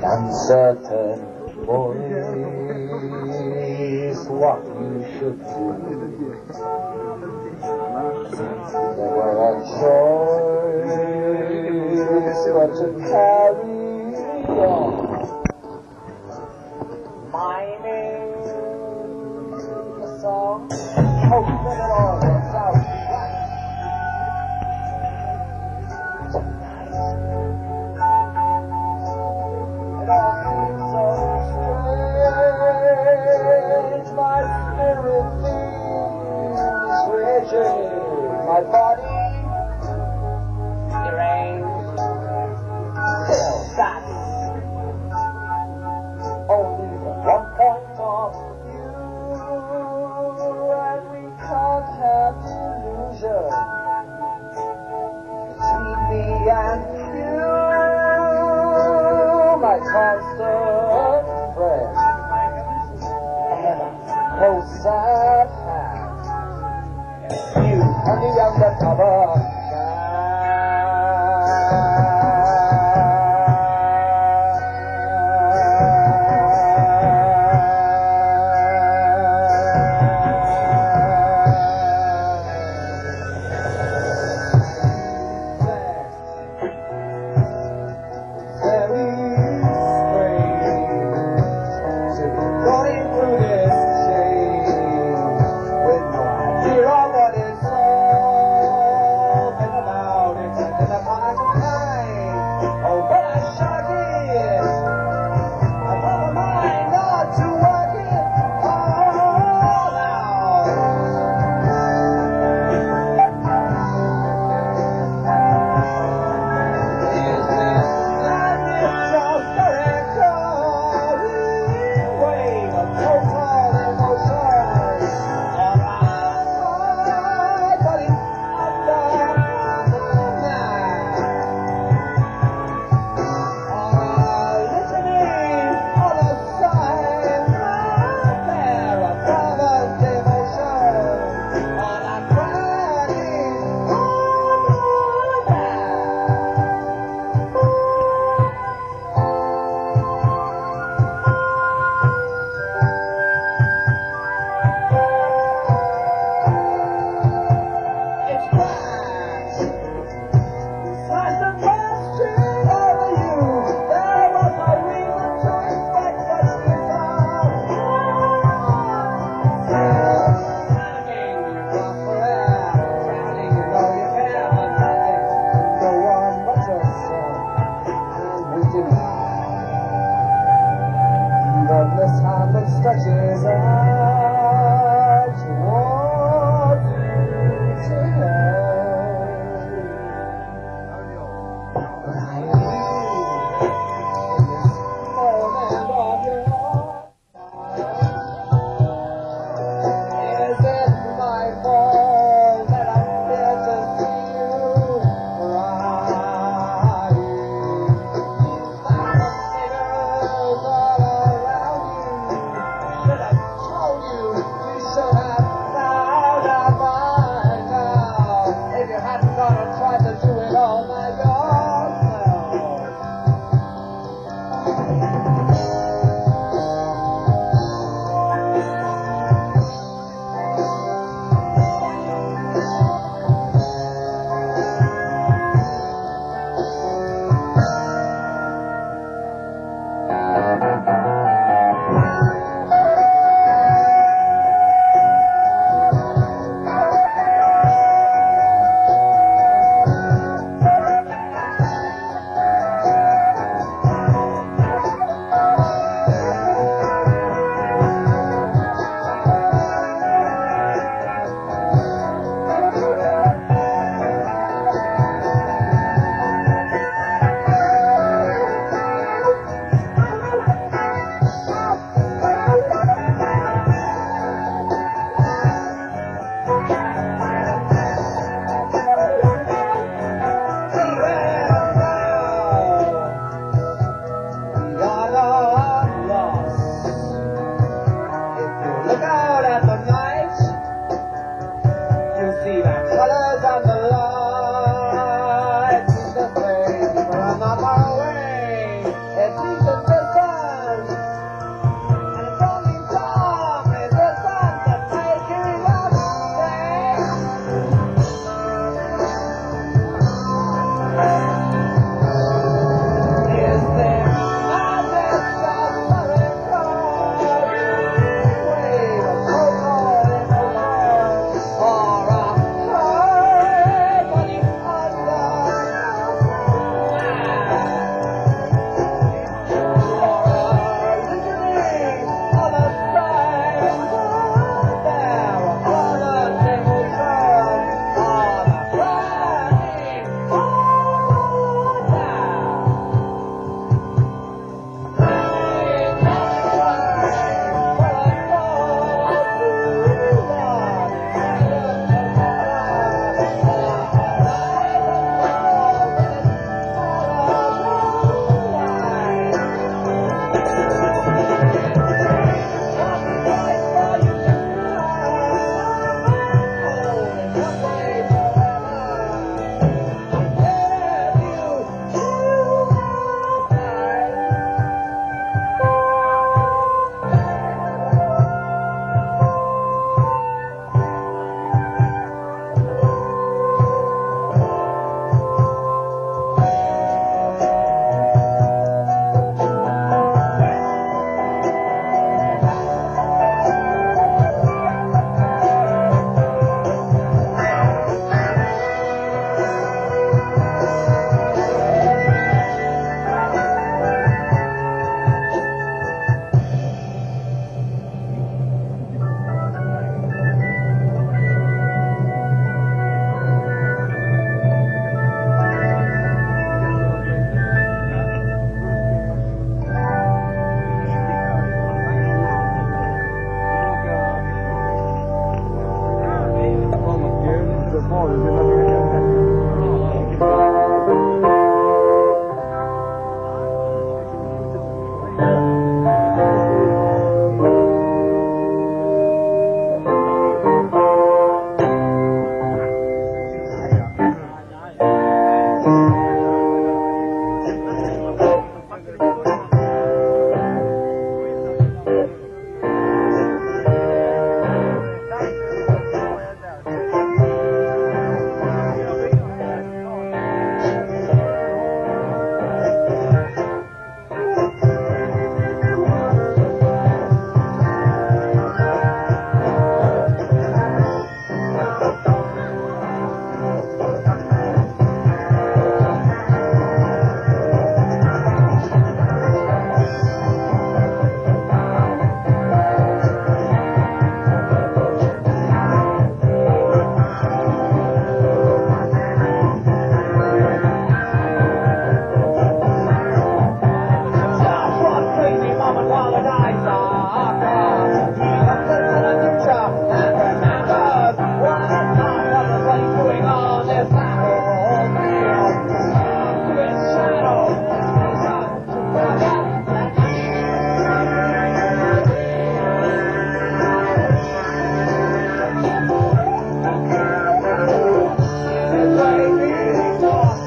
uncertain voice what you should do. Never a choice but to carry on, miming the song, hoping it all works out right. It all seems so strange, my spirit feels rigid, my body deranged.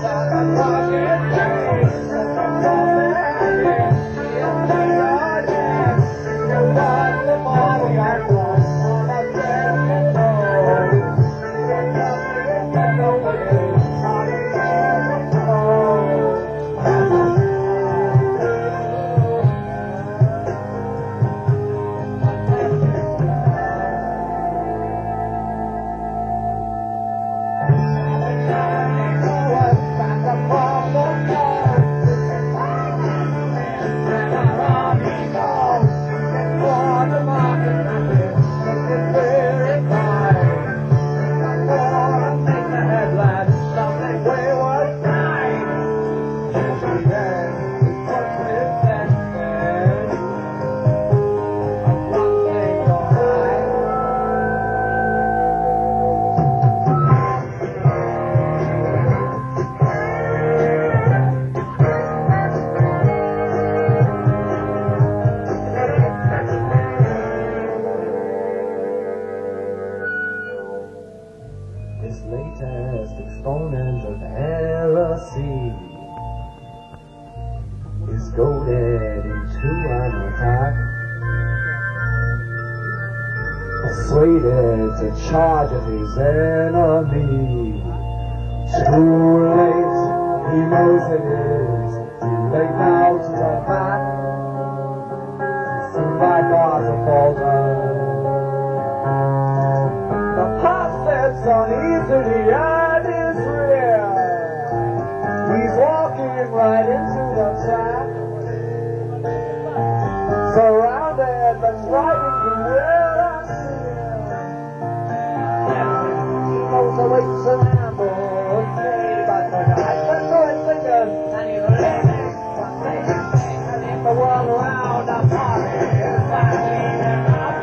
This latest exponent of heresy is goaded into an attack, persuaded to charge at his enemy. Too late, he knows it is too late now to turn back. Soon by God's a falter. Uneasily at his rear, he's walking right into the trap, surrounded but striding through where I see him. He knows the way to ambush me, but the guy's been doing singing, and he's living one thing, and if the world around us party is badly enough.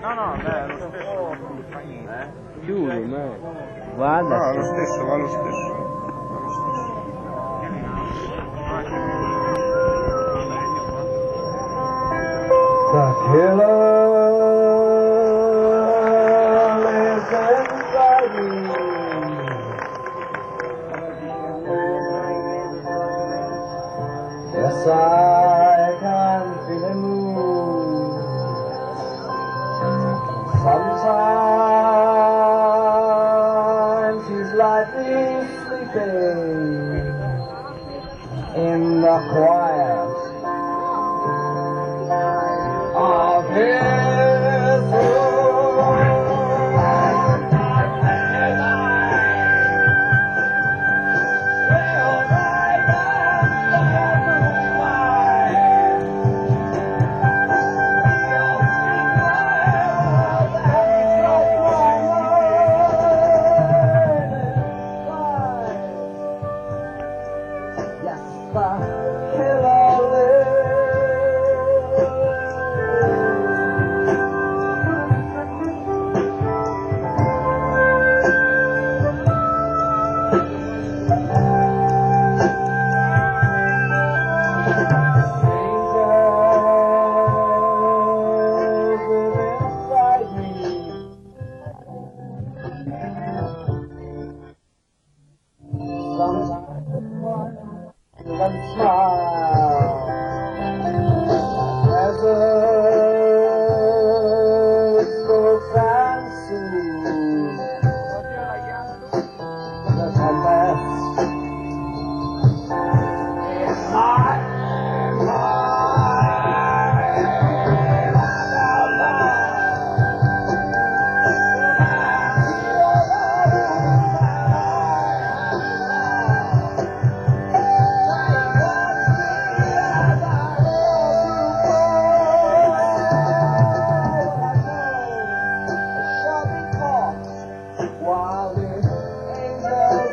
No, no, beh, lo stesso non fa niente. Chiuso, me. Guarda. No, lo stesso, va lo stesso. The killer lives inside me. Yes, I can feel him move. Sometimes his life is sleeping in the quiet of his Yes, the killer smile as a wistful fancy that confess it's not while the angels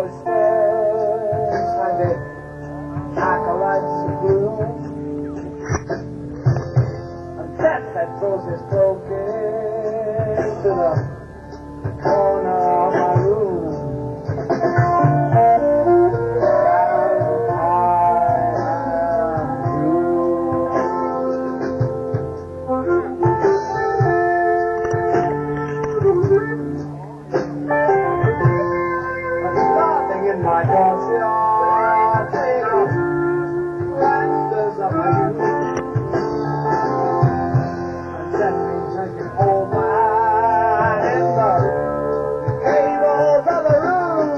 oysters and the acolytes of gloom. And death that throws his broken to the corner of my room. My courtyard, take off rasters of my youth, and set me drinking old wine in the gables of the room.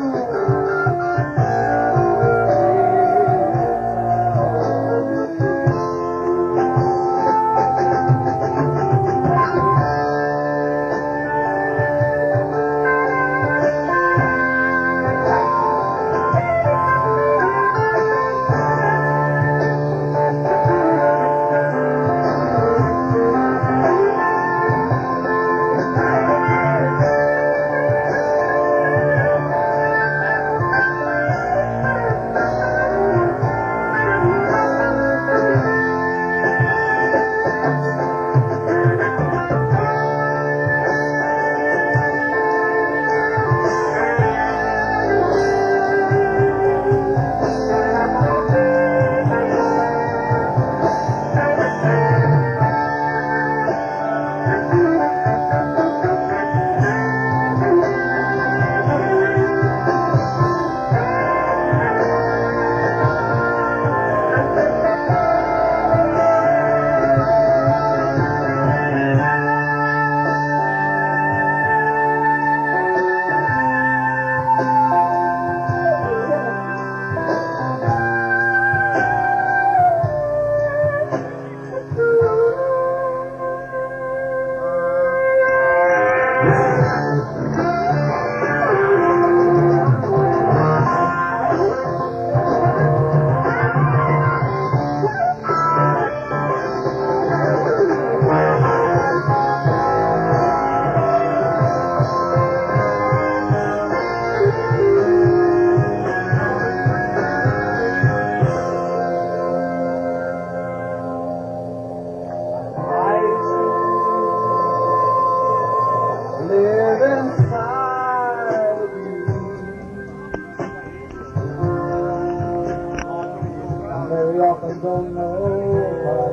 Very often don't know what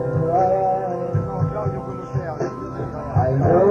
I know.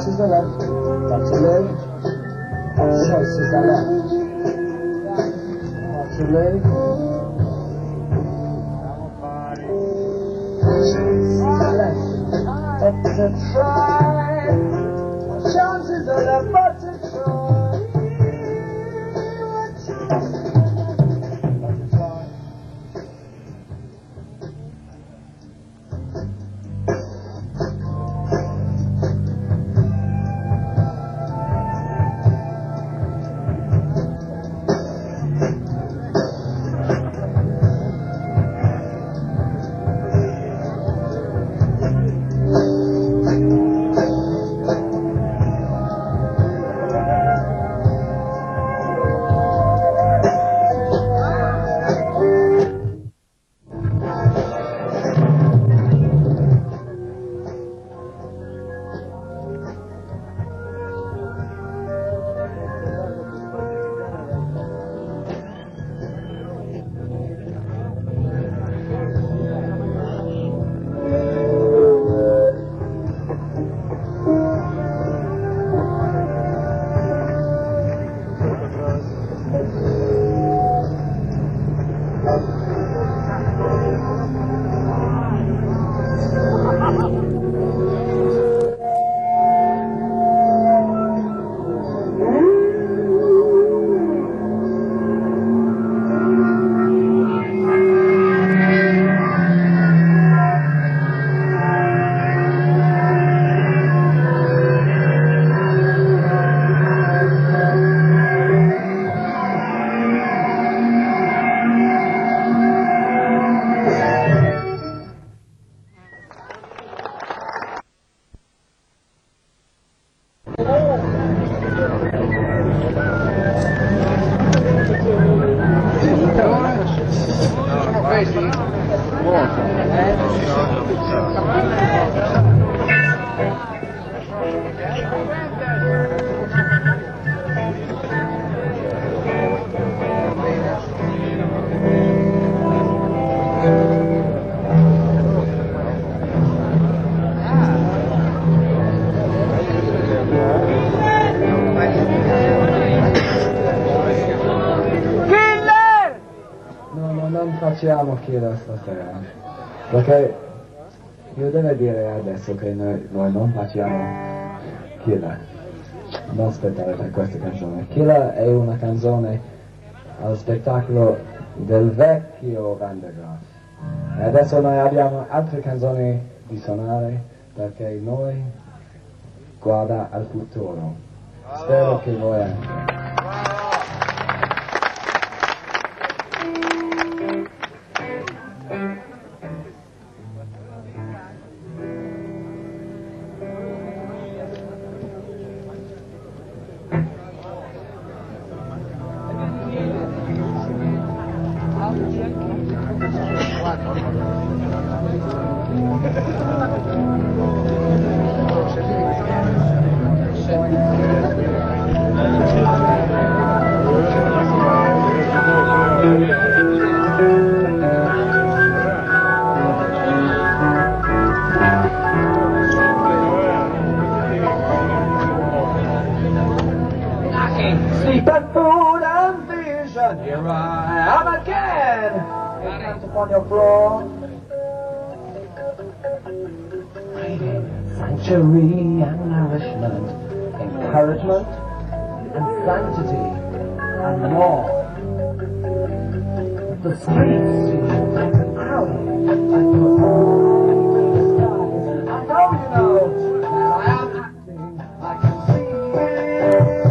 to the left, back to live, choices are left. Back to live, choices are left. Up to try, chances are left but to try. Non facciamo Killer stasera, perché io devo dire adesso che noi non facciamo Killer, non aspettare per questa canzone. Killer è una canzone allo spettacolo del vecchio Van der Graaf, e adesso noi abbiamo altre canzoni di suonare perché noi guarda al futuro, spero che voi anche. Sleep and food and vision, here I am again. Hands upon your floor. Hiding sanctuary and nourishment, encouragement and sanctity and more. The streets seem crowded and the skies. I know you know that I am acting. I can see it.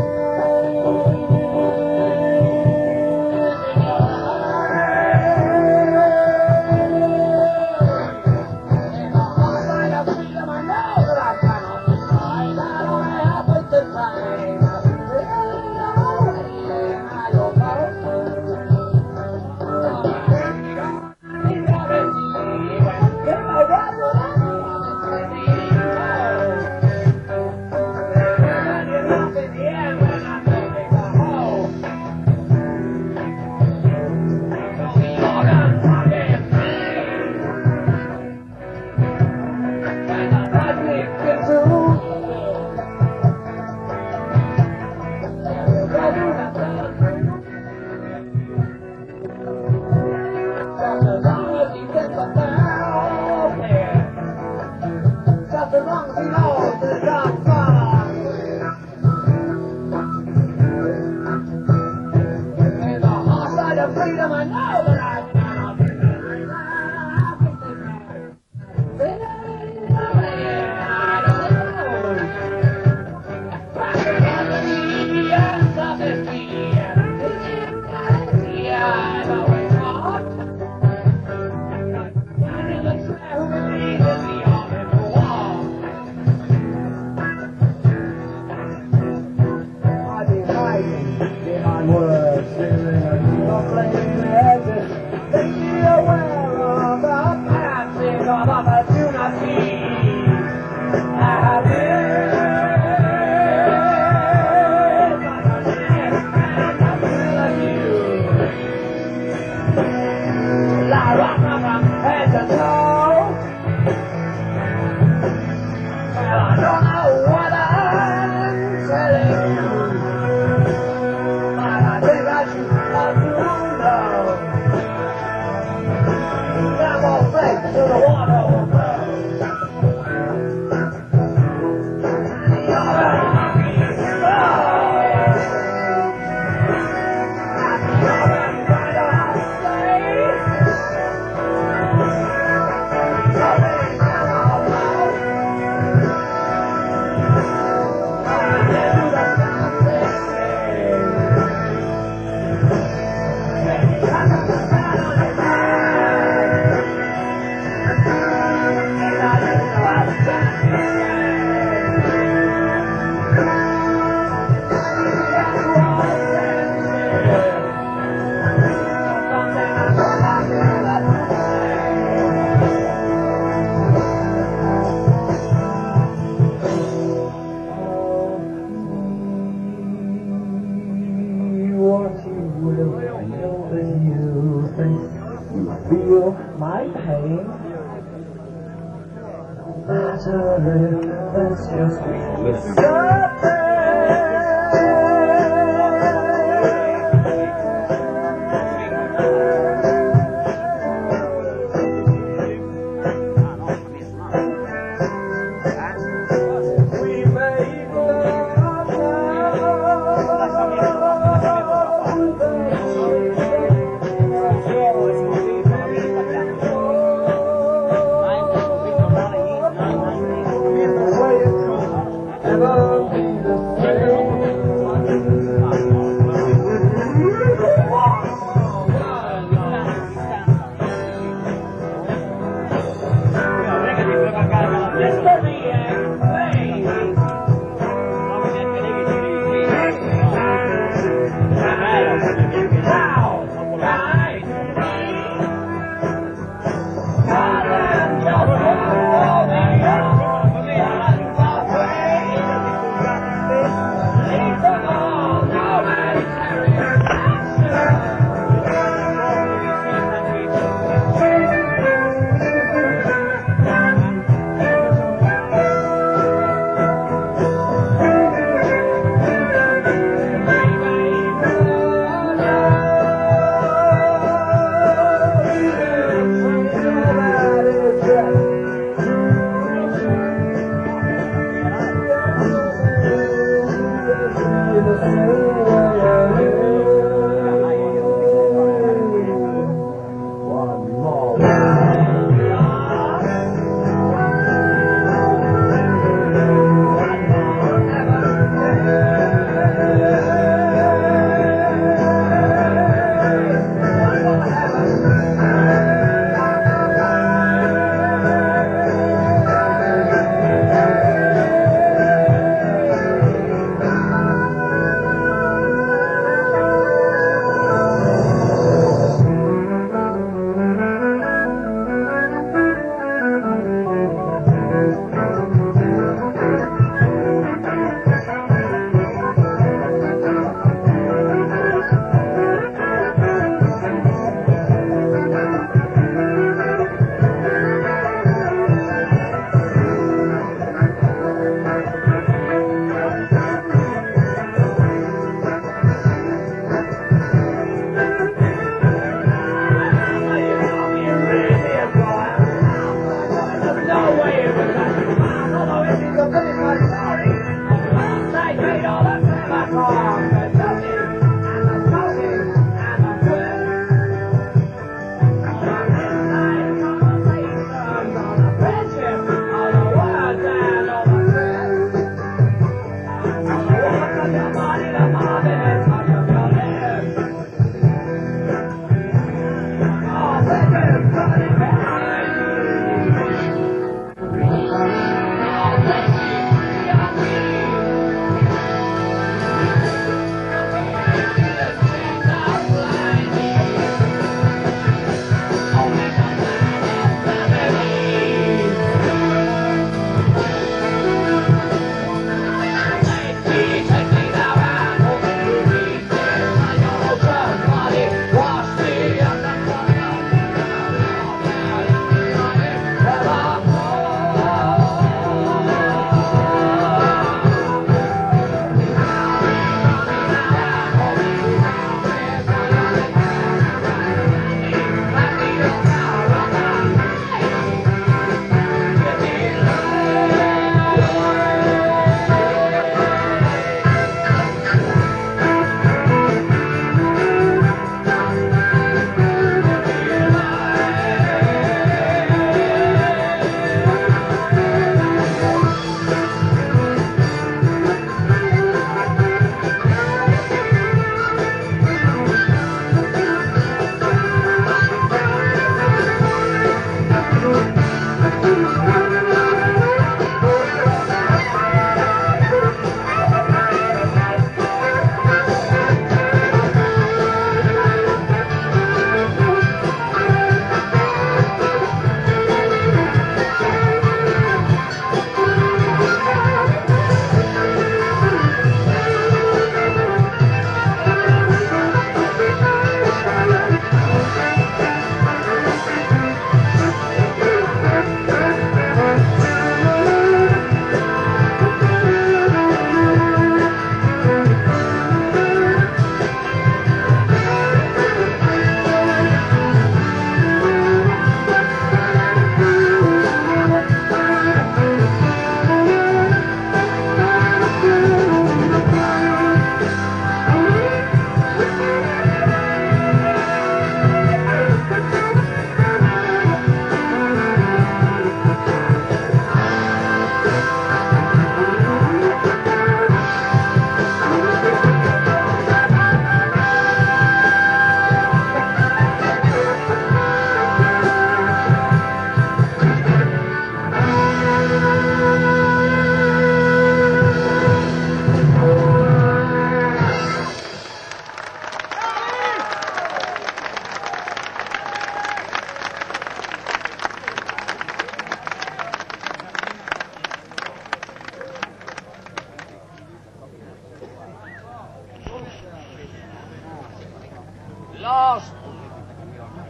freedom, I know that I cannot be behind words, not playing heads. Make me aware of the passing of opportunity. I have been like a man and I feel you. Like rock from head to toe. Well, I don't know what I'm telling you. To the water will flow. Feel my pain. No matter if that's just we make love now.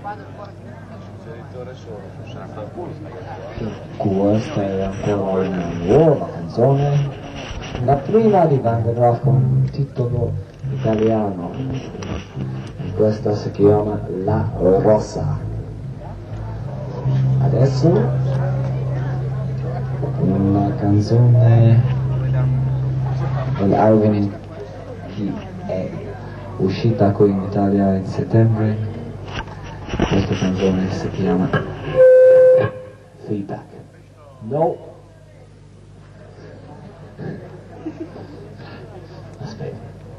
Questa è ancora una nuova canzone, la prima diventerà con un titolo italiano, questa si chiama La Rosa. Adesso una canzone dell'album che è uscita qui in Italia in settembre. Questa canzone si chiama Feedback. No. Aspetta.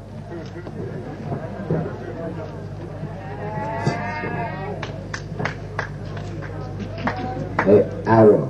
E Arrow.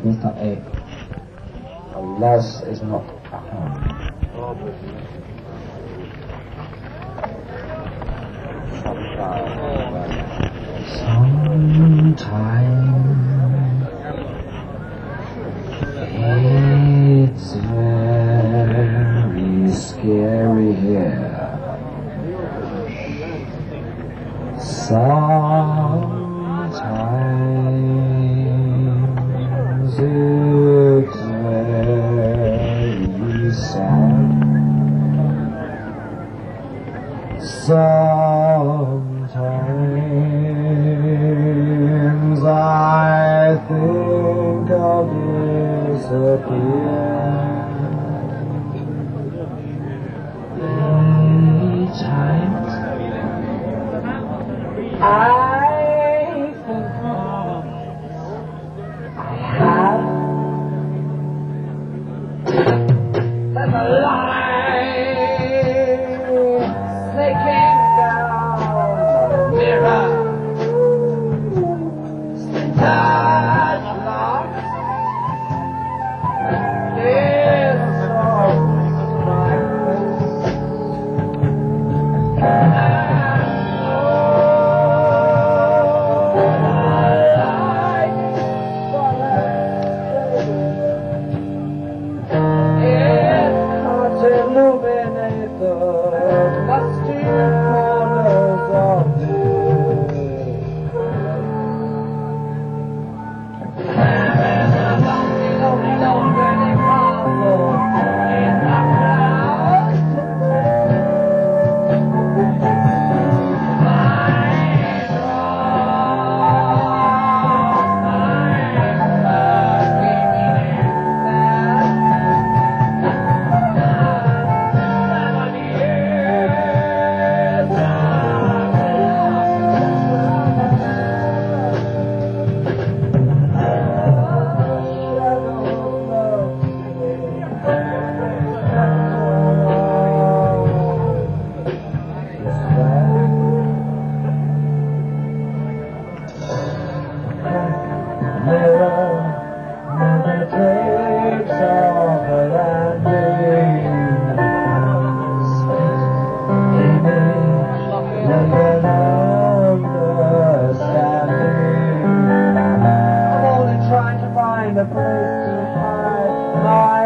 Mr. A. A loss is not a harm. Sometimes it's very scary here. Sometimes it's very sad. Sometimes I think I'll disappear. Many times I think I have been alive, sinking down the mirror, that lost is all my illuminate the musty corners of this. There is a lonely, lonely, lonely burning rumble in the crowd. A place to hide my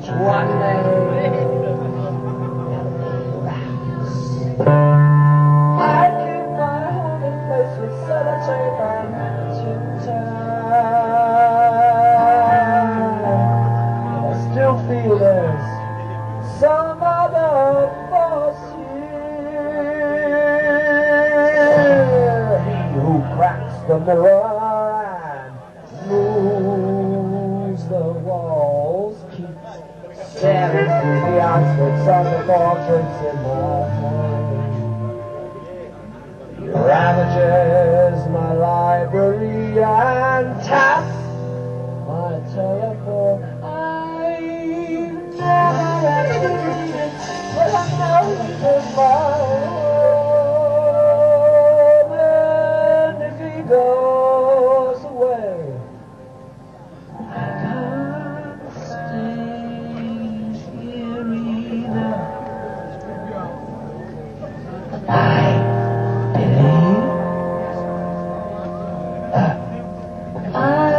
one day I keep my holding place with sellotape and matching time. I still feel there's some other force here. He who cracks the mirror and moves the walls keeps staring through the aspects of the portraits in my mind. He ravages my library and taps my telephone. But I know it's my home, and if he goes away, I can't stay here either. I believe I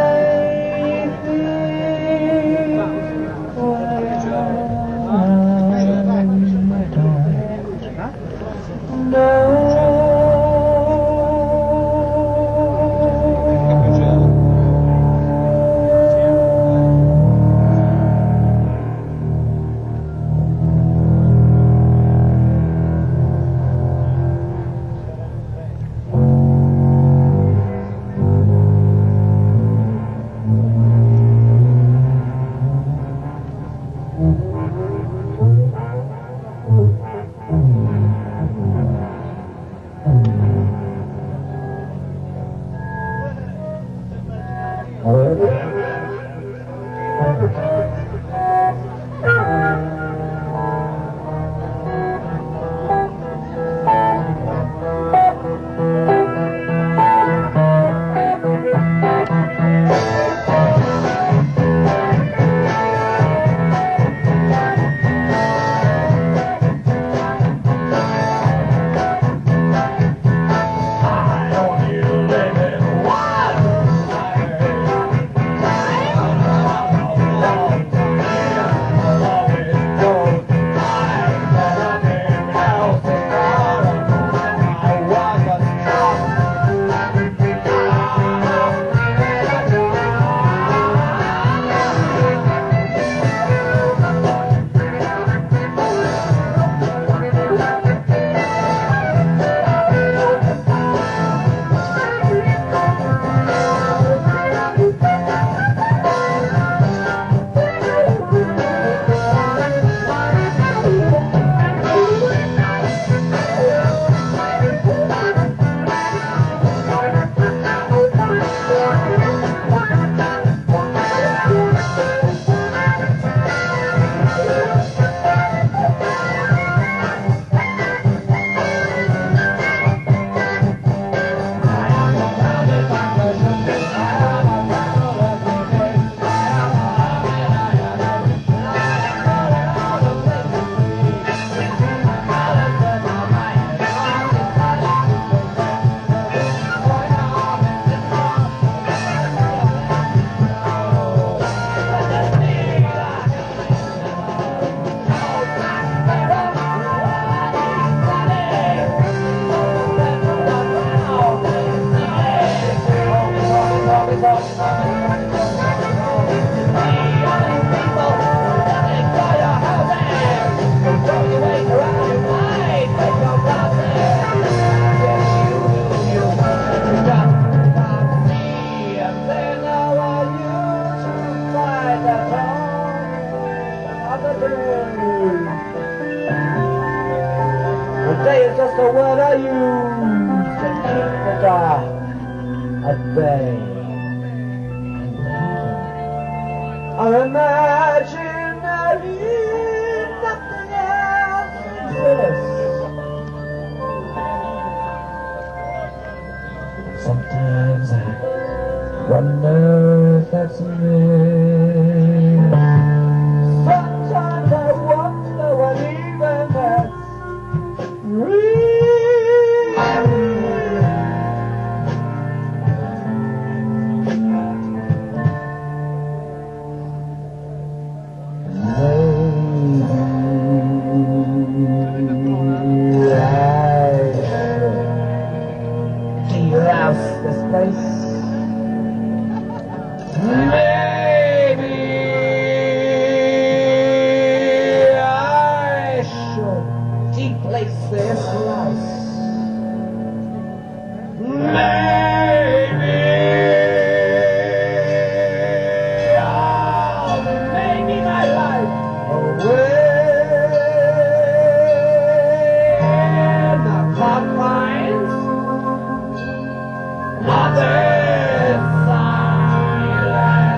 Day is just a word I use to keep the dark at bay. I imagine that nothing else exists. Sometimes I wonder if that's me. Sometimes I wonder what even that's real. any place this life. Maybe, oh, maybe my life away in the confines of this silent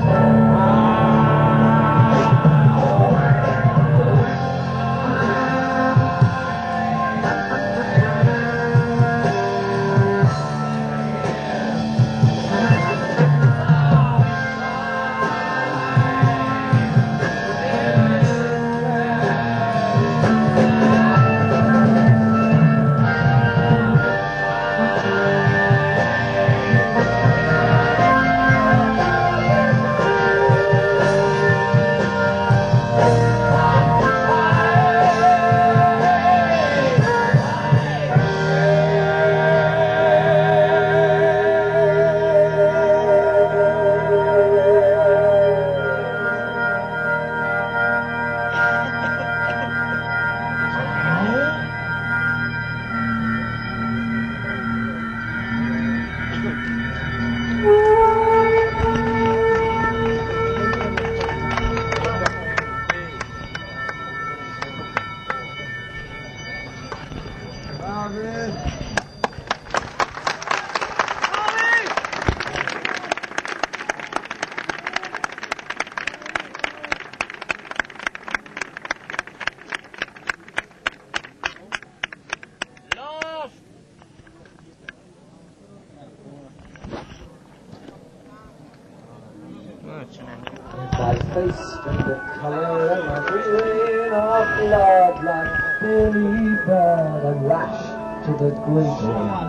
my face and the color of my breathing of blood like Billy Bird and lash to the great one.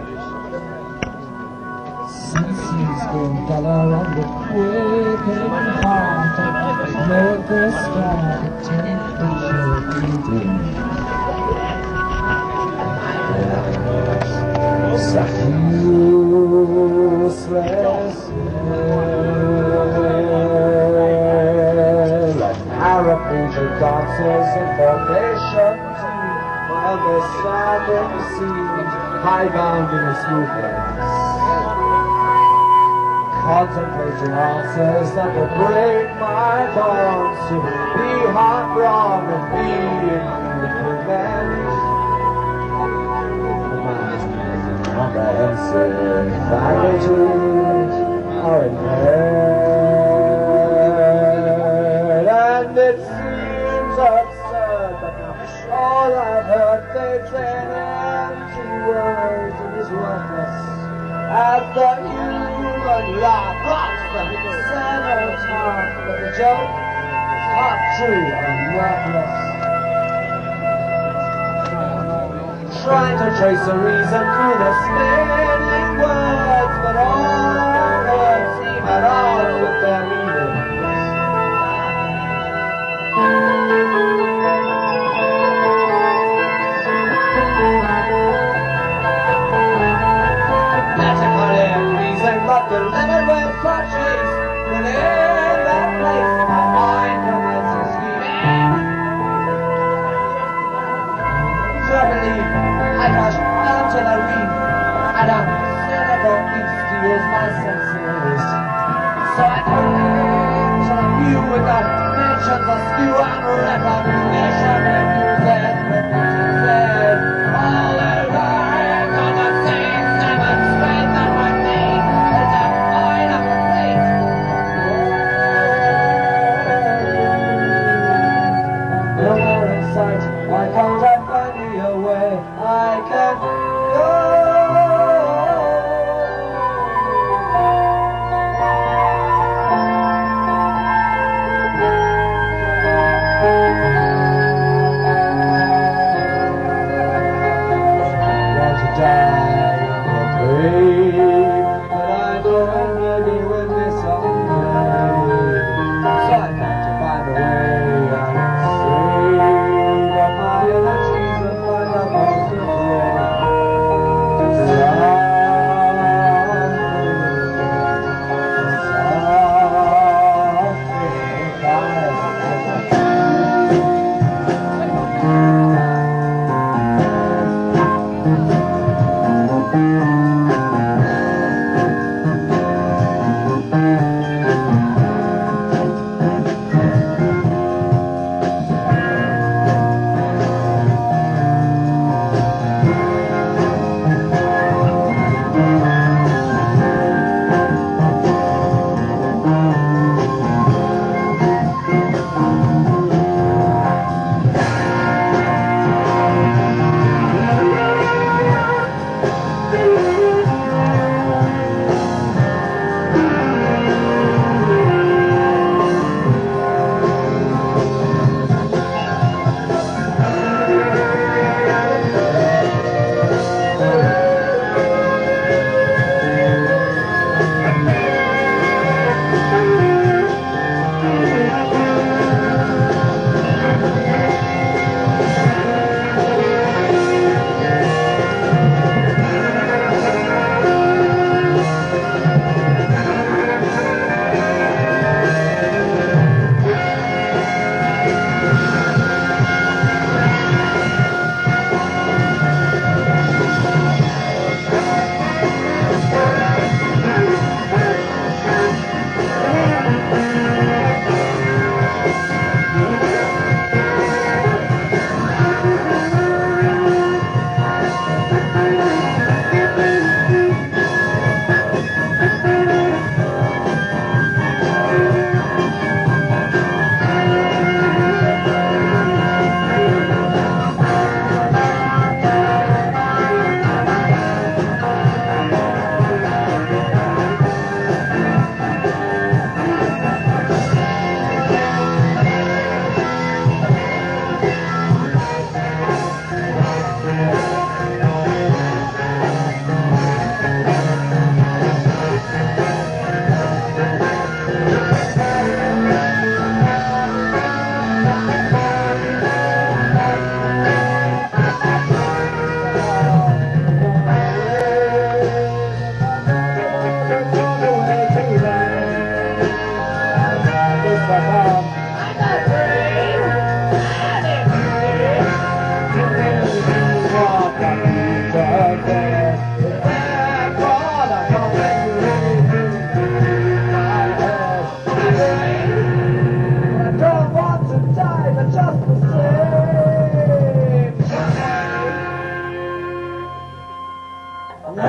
Senses go duller and the quickening heart of the star the temperature beating. Useless like paraplegic dancers in formation while the sovereign seems high-bound in its movements, contemplating answers that will break my bonds to be heart-wrong and be revenge. Comprehensive faculties are impaired, and it seems absurd that all I've heard fades in empty words and is worthless as the human laugh mocks the cenotaph, but the joke is half true and worthless. Trying to trace a reason through the spinning words, but all our words seem at odds with their meanings. Logically reason, but delivered with such ease, that in that place my mind commences scheming. So I believe I rush down to the reef, and I'm cynical beast to use my senses. So I turn to the view with the mentions of skew and recognition and music with what you said. All arrived on the same strength that my name is a fine of the plate. Nowhere in sight, why can't I find me a way I can go? Want to die in the grave, but I know I'm maybe with me someday. So I got to find a way out and save up my energies and find out how to play.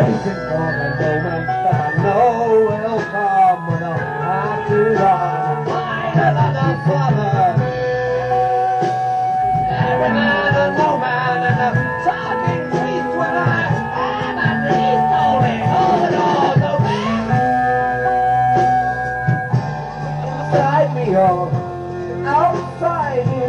waiting for the moment that I know will come when I'll have to run and find another plumber. Every man and woman and a talking priest when I am at least holding all the doors open. Inside me or outside you.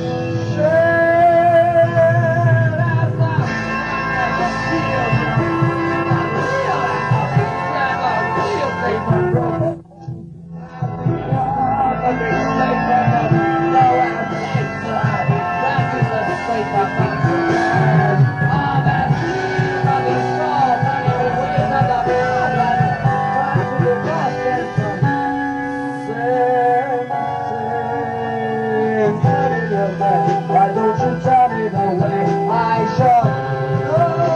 Why don't you tell me the way I should go?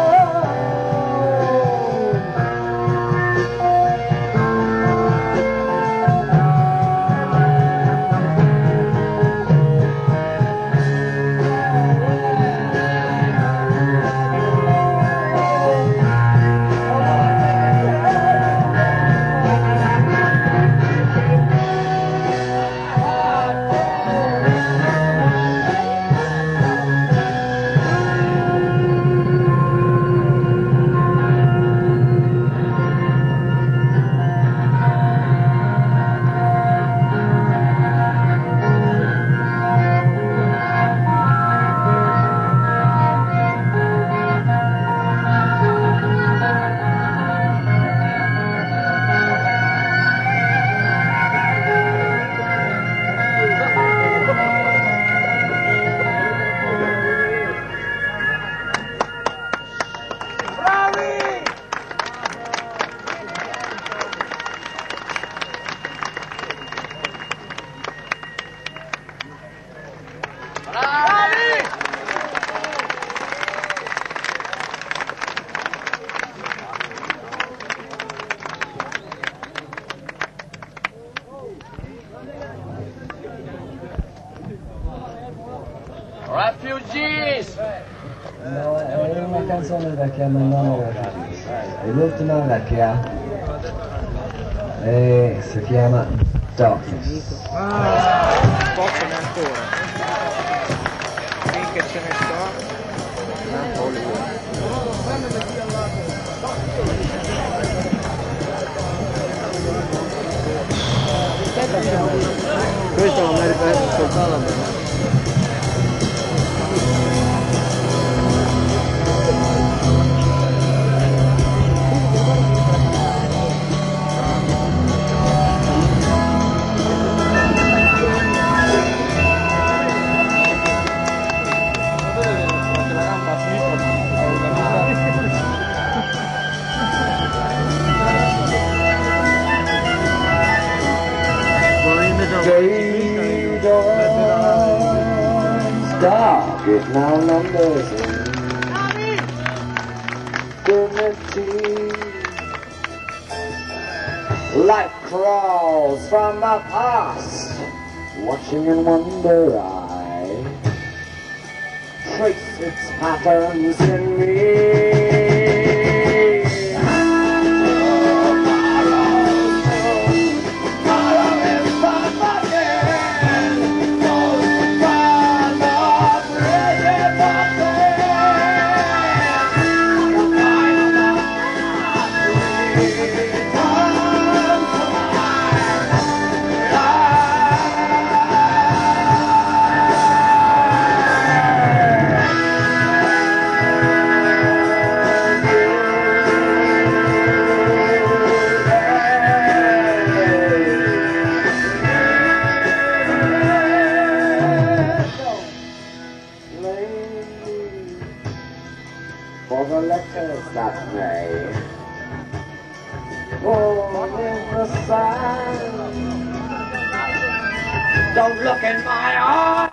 Refugees! No, è una canzone da chiamano Refugees. È l'ultima vecchia e si chiama Darkness. Poco ne ancora. Finché ce ne sto, un po' lì. Questo non merita essere ascoltato a me. Dark, it now numbers infinity. Life crawls from the past, watching in wonder I trace its patterns in me. For the letters that may fall in the sand. Don't look in my eyes.